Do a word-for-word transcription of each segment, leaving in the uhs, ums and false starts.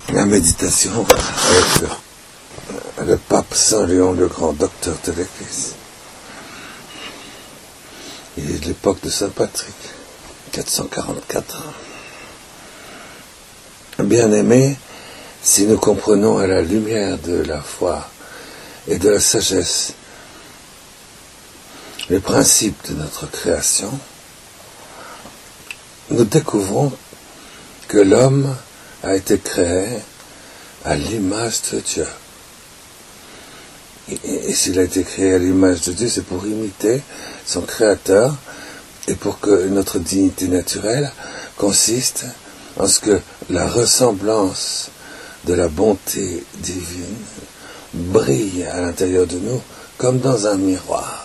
La méditation avec le, le pape Saint Léon, le grand docteur de l'Église. Il est de l'époque de Saint Patrick, quatre cent quarante-quatre. Bien-aimés, si nous comprenons à la lumière de la foi et de la sagesse les principes de notre création, nous découvrons que l'homme a été créé à l'image de Dieu. Et, et, et s'il a été créé à l'image de Dieu, c'est pour imiter son Créateur et pour que notre dignité naturelle consiste en ce que la ressemblance de la bonté divine brille à l'intérieur de nous comme dans un miroir.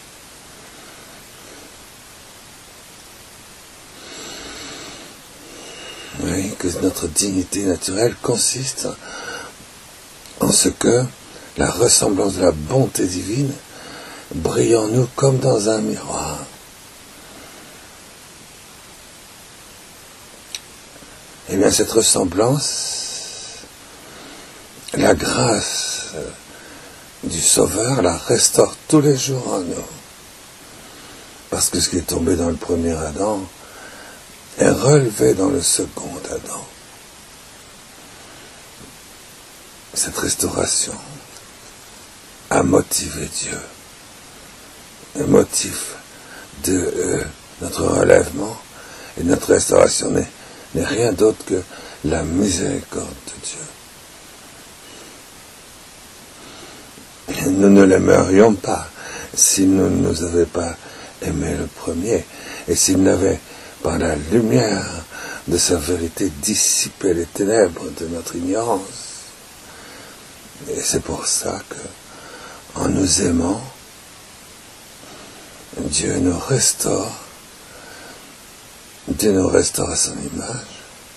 Oui, que notre dignité naturelle consiste en ce que la ressemblance de la bonté divine brille en nous comme dans un miroir. Eh bien, cette ressemblance, la grâce du Sauveur la restaure tous les jours en nous. Parce que ce qui est tombé dans le premier Adam est relevé dans le second Adam. Cette restauration a motivé Dieu. Le motif de euh, notre relèvement et de notre restauration n'est, n'est rien d'autre que la miséricorde de Dieu. Nous ne l'aimerions pas s'il ne nous avait pas aimé le premier et s'il n'avait par la lumière de sa vérité, dissiper les ténèbres de notre ignorance. Et c'est pour ça que, en nous aimant, Dieu nous restaure, Dieu nous restaure à son image,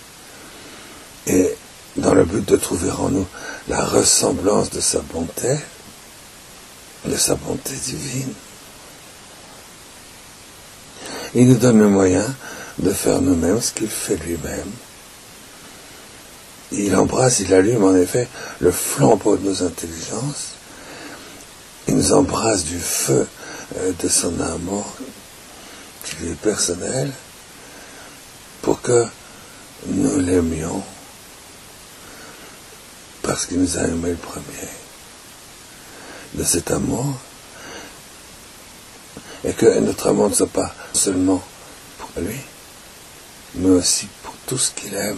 et dans le but de trouver en nous la ressemblance de sa bonté, de sa bonté divine, il nous donne le moyen de faire nous-mêmes ce qu'il fait lui-même. Il embrasse, il allume en effet le flambeau de nos intelligences. Il nous embrasse du feu de son amour qui lui est personnel pour que nous l'aimions parce qu'il nous a aimé le premier. De cet amour, et que notre amour ne soit pas seulement pour lui, mais aussi pour tout ce qu'il aime.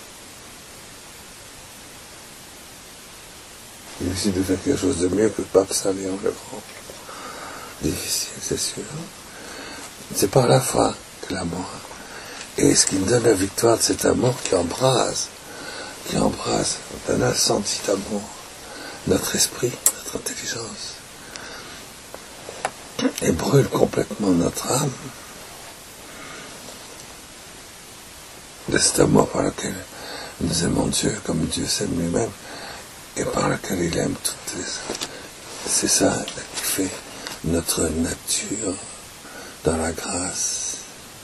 Il suffit de faire quelque chose de mieux que le pape Saint Léon le Grand. Difficile, c'est sûr. C'est par la foi que l'amour. Et ce qui nous donne la victoire de cet amour qui embrase, qui embrase d'un incendie d'amour notre esprit, notre intelligence, et brûle complètement notre âme de cet amour par lequel nous aimons Dieu comme Dieu s'aime lui-même et par lequel il aime toutes les... C'est ça qui fait notre nature dans la grâce.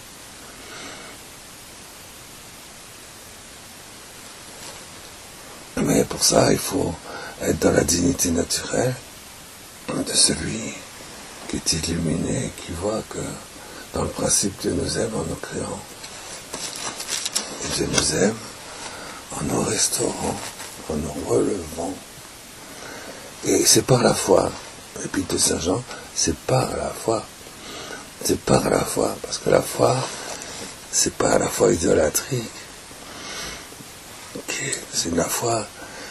Mais pour ça, il faut être dans la dignité naturelle de celui qui est illuminé, qui voit que dans le principe Dieu nous aime en nous créant. Et Dieu nous aime en nous restaurant, en nous relevant. Et c'est par la foi. L'Épître de Saint Jean, c'est par la foi. C'est par la foi. Parce que la foi, c'est pas la foi idolâtrique. C'est la foi,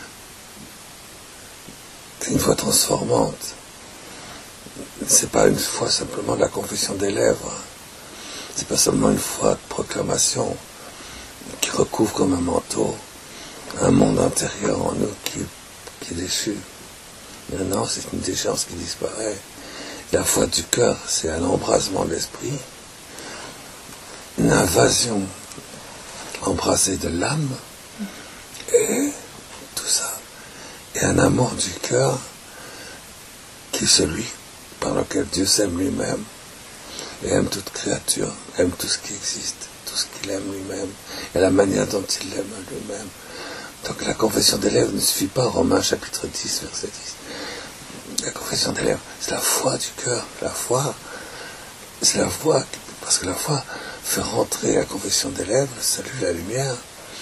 c'est une foi transformante. C'est pas une foi simplement de la confession des lèvres. C'est pas seulement une foi de proclamation qui recouvre comme un manteau un monde intérieur en nous qui, qui est déchu. Mais non, c'est une déchéance qui disparaît. La foi du cœur, c'est un embrasement de l'esprit, une invasion embrasée de l'âme, et tout ça. Et un amour du cœur qui est celui par lequel Dieu s'aime lui-même et aime toute créature, aime tout ce qui existe, tout ce qu'il aime lui-même, et la manière dont il l'aime lui-même, Donc la confession des lèvres ne suffit pas, Romains chapitre dix, verset dix. La confession des lèvres, c'est la foi du cœur. La foi, c'est la foi, parce que la foi fait rentrer la confession des lèvres, le salut, la lumière,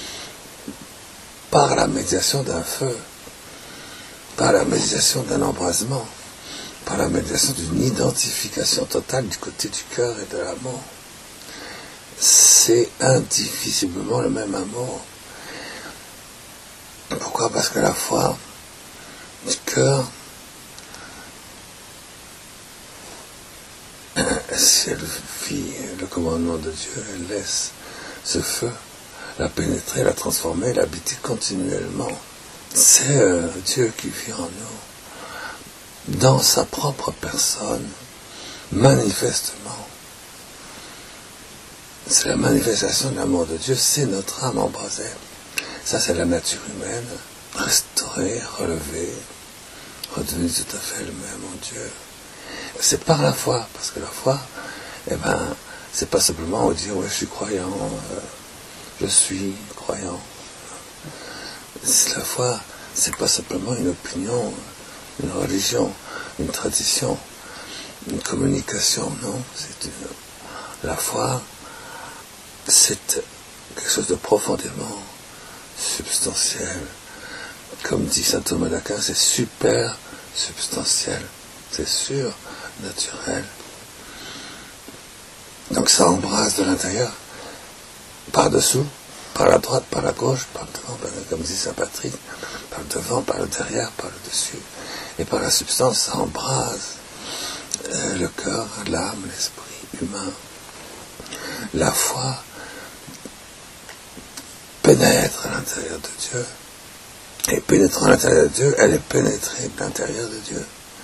par la médiation d'un feu, par la médiation d'un embrasement, par la médiation d'une identification totale du côté du cœur et de l'amour. C'est indivisiblement le même amour. Pourquoi? Parce que la foi du cœur, si elle vit le commandement de Dieu, elle laisse ce feu la pénétrer, la transformer, l'habiter continuellement. C'est euh, Dieu qui vit en nous, dans sa propre personne, manifestement. C'est la manifestation de l'amour de Dieu, c'est notre âme embrasée. Ça, c'est la nature humaine, restaurée, relevée, redevenue tout à fait elle-même en Dieu. C'est par la foi, parce que la foi, eh ben, c'est pas simplement on dit, ouais, je suis croyant, euh, je suis croyant. C'est la foi, c'est pas simplement une opinion, une religion, une tradition, une communication, non. C'est une, la foi, c'est quelque chose de profondément substantiel. Comme dit saint Thomas d'Aquin, c'est super substantiel, c'est sûr, naturel. Donc ça embrasse de l'intérieur, par dessous, par la droite, par la gauche, par le devant, par, comme dit saint Patrick, par le devant, par le derrière, par le dessus, et par la substance, ça embrase euh, le cœur, l'âme, l'esprit humain. La foi pénètre à l'intérieur de Dieu, et pénétrant à l'intérieur de Dieu, elle est pénétrée de l'intérieur de Dieu.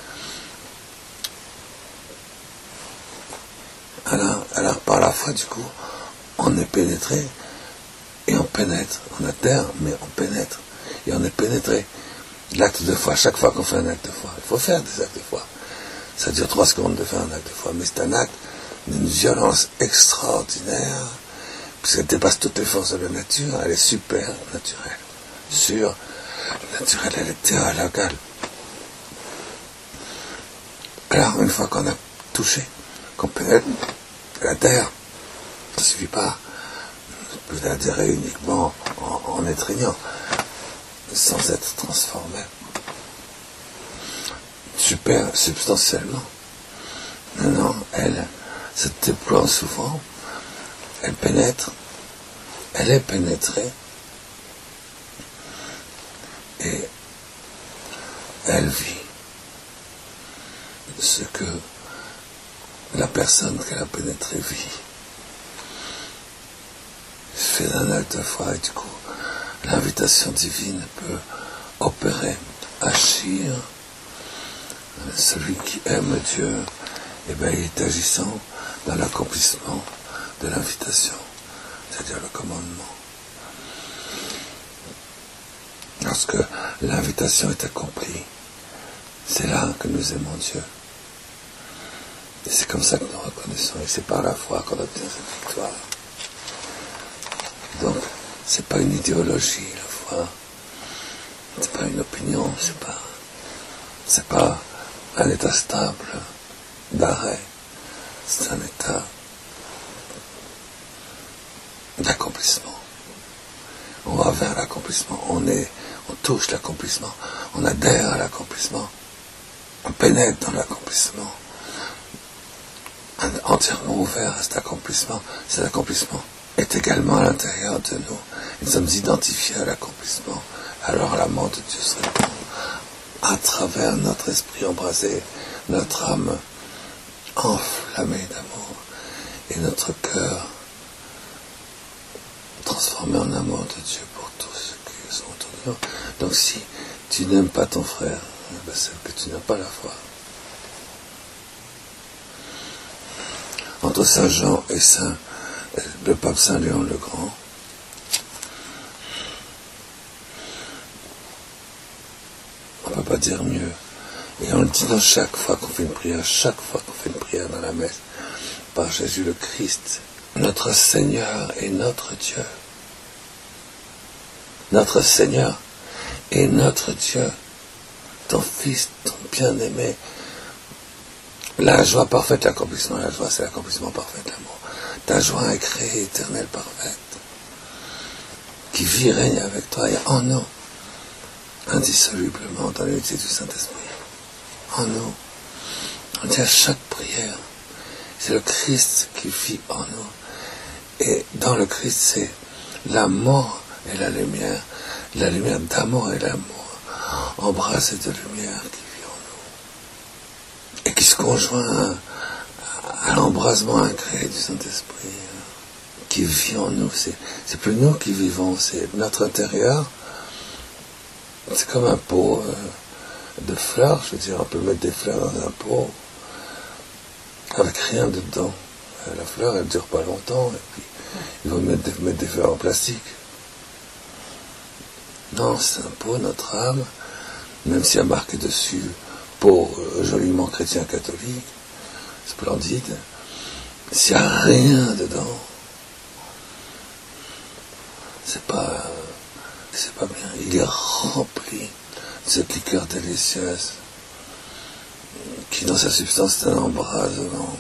Alors, alors par la foi, du coup, on est pénétré, et on pénètre, on adhère, mais on pénètre, et on est pénétré. L'acte de foi, chaque fois qu'on fait un acte de foi, il faut faire des actes de foi. Ça dure trois secondes de faire un acte de foi, mais c'est un acte d'une violence extraordinaire, puisqu'elle dépasse toutes les forces de la nature, elle est super naturelle. Sur naturelle, elle est théologale. Alors, une fois qu'on a touché, qu'on pénètre, elle adhère. Ça ne suffit pas d'adhérer uniquement en, en étreignant, sans être transformé. Super substantiellement. Non, non, elle se déploie souvent, elle pénètre, elle est pénétrée, et elle vit ce que la personne qu'elle a pénétrée vit. Fait d'un acte de foi, et du coup, l'invitation divine peut opérer, agir. Celui qui aime Dieu, eh bien, il est agissant dans l'accomplissement de l'invitation, c'est-à-dire le commandement. Lorsque l'invitation est accomplie, c'est là que nous aimons Dieu. Et c'est comme ça que nous reconnaissons, et c'est par la foi qu'on obtient cette victoire. Donc, c'est pas une idéologie, la foi. C'est pas une opinion, c'est pas, c'est pas un état stable d'arrêt. C'est un état d'accomplissement. On va vers l'accomplissement. On est, on touche l'accomplissement. On adhère à l'accomplissement. On pénètre dans l'accomplissement. Entièrement ouvert à cet accomplissement. Cet accomplissement est également à l'intérieur de nous. Nous sommes identifiés à l'accomplissement. Alors l'amour de Dieu se répand à travers notre esprit embrasé, notre âme enflammée d'amour et notre cœur transformé en amour de Dieu pour tous ceux qui sont autour de nous. Donc si tu n'aimes pas ton frère, ben c'est que tu n'as pas la foi. Entre Saint Jean et Saint le pape Saint Léon le Grand, on ne peut pas dire mieux. Et on le dit dans chaque fois qu'on fait une prière, chaque fois qu'on fait une prière dans la messe, par Jésus le Christ, notre Seigneur et notre Dieu. notre Seigneur et notre Dieu, ton Fils, ton bien-aimé. La joie parfaite, l'accomplissement, la joie c'est l'accomplissement parfait de l'amour. Ta joie est créée, éternelle, parfaite, qui vit, règne avec toi et en nous, indissolublement dans l'unité du Saint-Esprit. En nous. On dit à chaque prière, c'est le Christ qui vit en nous. Et dans le Christ, c'est l'amour et la lumière, la lumière d'amour et l'amour, embrassés de lumière qui vit en nous. Et qui se conjoint à, à l'embrasement incréé du Saint-Esprit, qui vit en nous. C'est, c'est plus nous qui vivons, c'est notre intérieur. C'est comme un pot euh, de fleurs, je veux dire, on peut mettre des fleurs dans un pot avec rien dedans. La fleur, elle ne dure pas longtemps, et puis il faut mettre des, mettre des fleurs en plastique. Non, c'est un pot, notre âme, même s'il y a marqué dessus, pot euh, joliment chrétien catholique, splendide, s'il n'y a rien dedans, c'est pas, c'est pas bien. Il est rempli de cette liqueur délicieuse, qui dans sa substance est un embrasement,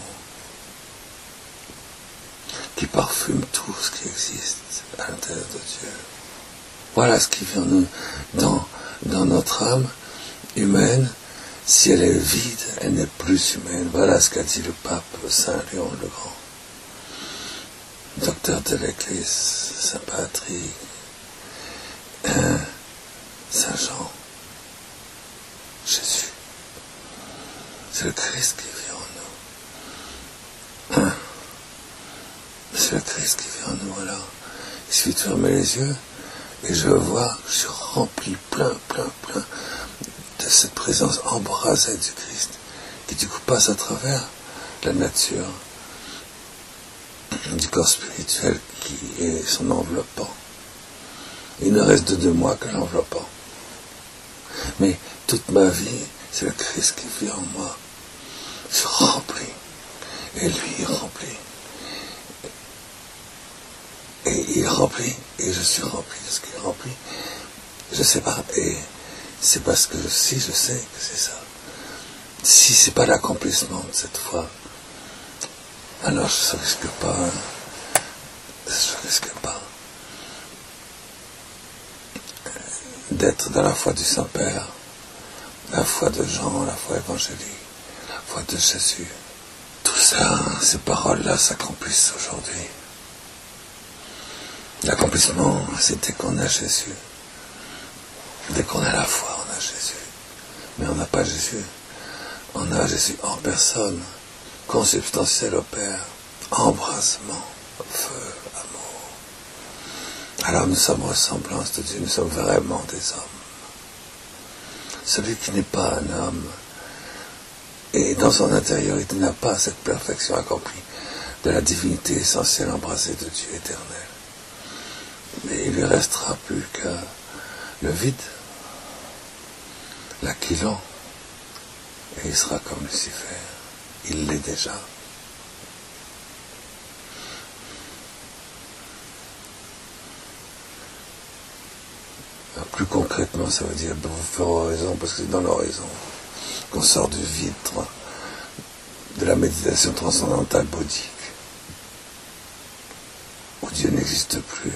qui parfume tout ce qui existe à l'intérieur de Dieu. Voilà ce qui vient nous dans, dans notre âme humaine. Si elle est vide, elle n'est plus humaine. Voilà ce qu'a dit le pape Saint Léon le Grand, docteur de l'Église, Saint Patrick, hein, Saint Jean, Jésus. C'est le Christ qui vit en nous. Hein? C'est le Christ qui vit en nous, alors. Il suffit de fermer les yeux, et je vois, je suis rempli, plein, plein, plein, de cette présence embrasée du Christ, qui du coup passe à travers la nature, du corps spirituel qui est son enveloppant. Il ne reste de moi que l'enveloppant. Mais toute ma vie, c'est le Christ qui vit en moi. Je suis rempli. Et lui est rempli. Et il est rempli. Et je suis rempli de ce qu'il est rempli. Je sais pas. Et c'est parce que si je sais que c'est ça. Si c'est pas l'accomplissement de cette foi, alors je ne risque pas. Je ne risque pas d'être dans la foi du Saint-Père, la foi de Jean, la foi évangélique, la foi de Jésus. Tout ça, ces paroles-là s'accomplissent aujourd'hui. L'accomplissement, c'est dès qu'on a Jésus. Dès qu'on a la foi, on a Jésus. Mais on n'a pas Jésus. On a Jésus en personne, consubstantiel au Père, embrassement, feu, amour. Alors nous sommes ressemblance de Dieu, nous sommes vraiment des hommes. Celui qui n'est pas un homme, et dans son intériorité n'a pas cette perfection accomplie de la divinité essentielle embrassée de Dieu éternel. Mais il lui restera plus que le vide, l'aquilon, et il sera comme Lucifer. Il l'est déjà. Plus concrètement, ça veut dire vous faire oraison, parce que c'est dans l'horizon qu'on sort du vide, de la méditation transcendantale bouddhique, où Dieu n'existe plus.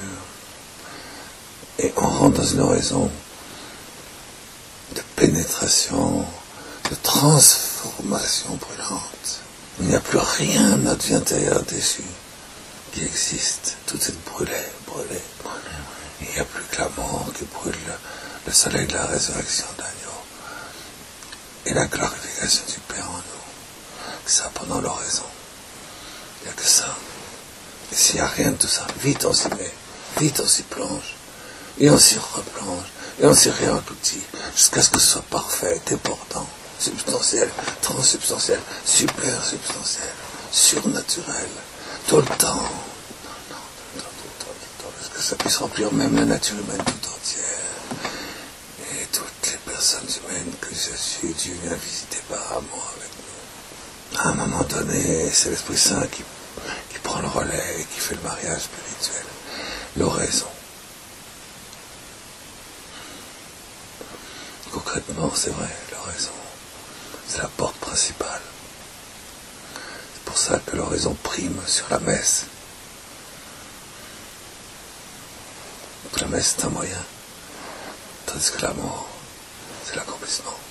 Et on rentre dans une oraison de pénétration, de transformation brûlante. Il n'y a plus rien de notre vie intérieure déchu qui existe. Tout est brûlé, brûlé, brûlé. Il n'y a plus que l'amour qui brûle le, le soleil de la résurrection d'agneau et la glorification du Père en nous. C'est ça pendant l'oraison. Il n'y a que ça. Et s'il n'y a rien de tout ça, vite on s'y met, vite on s'y plonge, et on s'y replonge, et on s'y réengloutit, jusqu'à ce que ce soit parfait, débordant, substantiel, transsubstantiel, super substantiel, surnaturel, tout le temps. Que ça puisse remplir même la nature humaine tout entière et toutes les personnes humaines que Jésus, Dieu vient visiter par amour avec nous. À un moment donné, c'est l'Esprit Saint qui, qui prend le relais et qui fait le mariage spirituel, l'oraison. concrètement, c'est vrai, l'oraison, c'est la porte principale. C'est pour ça que l'oraison prime sur la messe. La messe, c'est un moyen, tandis que la mort, c'est l'accomplissement.